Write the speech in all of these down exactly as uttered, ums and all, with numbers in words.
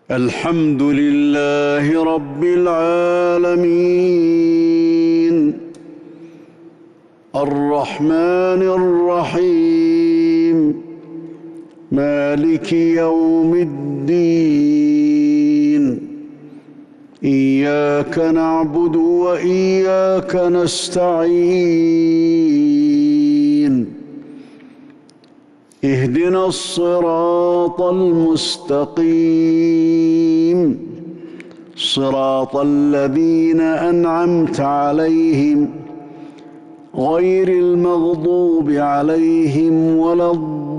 الحمد لله رب العالمين الرحمن الرحيم مالك يوم الدين إياك نعبد وإياك نستعين اهدنا الصراط المستقيم صراط الذين أنعمت عليهم غير المغضوب عليهم ولا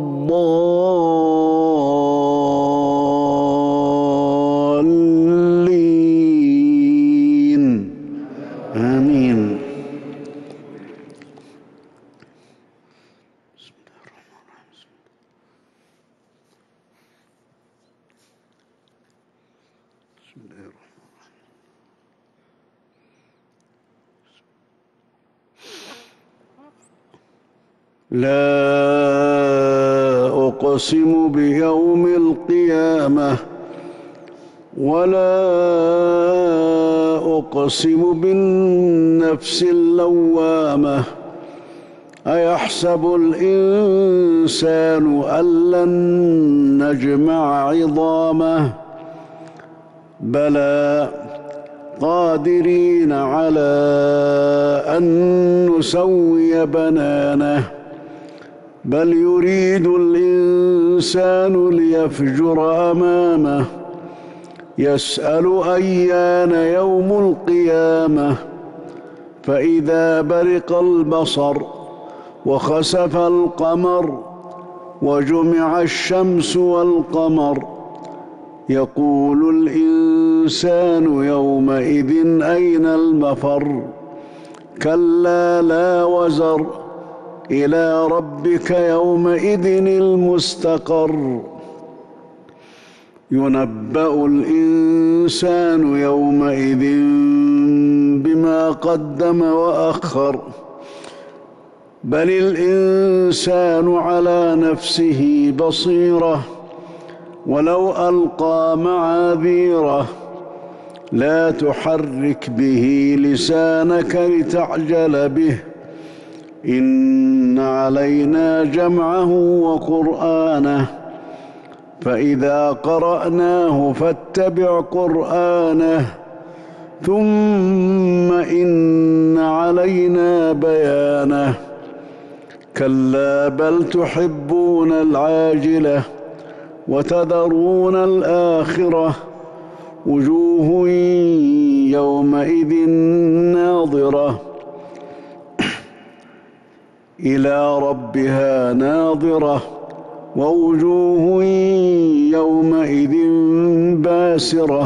الضالين آمين. لا أقسم بيوم القيامة ولا أقسم بالنفس اللوامة أيحسب الإنسان أن لن نجمع عظامه بلى قادرين على أن نسوي بنانه بل يريد الإنسان ليفجر أمامه يسأل أيان يوم القيامة فإذا برق البصر وخسف القمر وجمع الشمس والقمر يقول الإنسان يومئذ أين المفر كلا لا وزر إلى ربك يومئذ المستقر ينبأ الإنسان يومئذ بما قدم وأخر بل الإنسان على نفسه بصيرة ولو ألقى معاذيره لا تحرك به لسانك لتعجل به إن علينا جمعه وقرآنه فإذا قرأناه فاتبع قرآنه ثم إن علينا بيانه كلا بل تحبون العاجلة وتذرون الآخرة وجوه يومئذ ناظرة إلى ربها ناظرة ووجوه يومئذ باسرة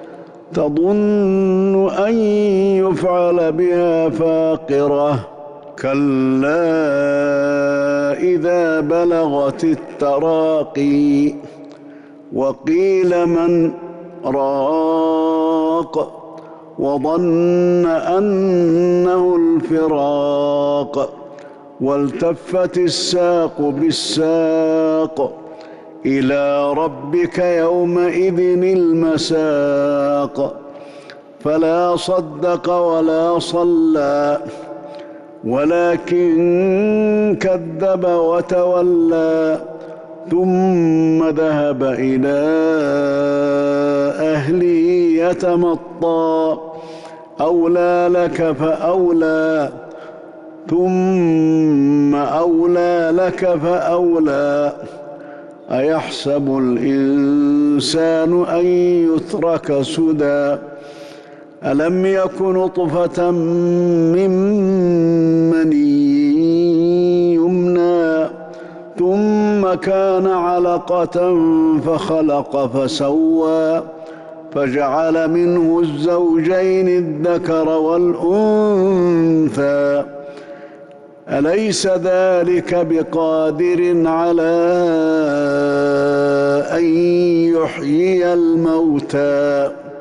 تظن أن يفعل بها فاقرة كلا إذا بلغت التراقي وقيل من راق وظن أنه الفراق والتفت الساق بالساق إلى ربك يومئذ المساق فلا صدق ولا صلى ولكن كذب وتولى ثم ذهب إلى أهله يتمطى أولى لك فأولى ثم أولى لك فأولى أيحسب الإنسان أن يترك سدى ألم يك نطفة من مني يمنى ثم كان علقة فخلق فسوى فجعل منه الزوجين الذكر والأنثى أليس ذلك بقادر على أن يحيي الموتى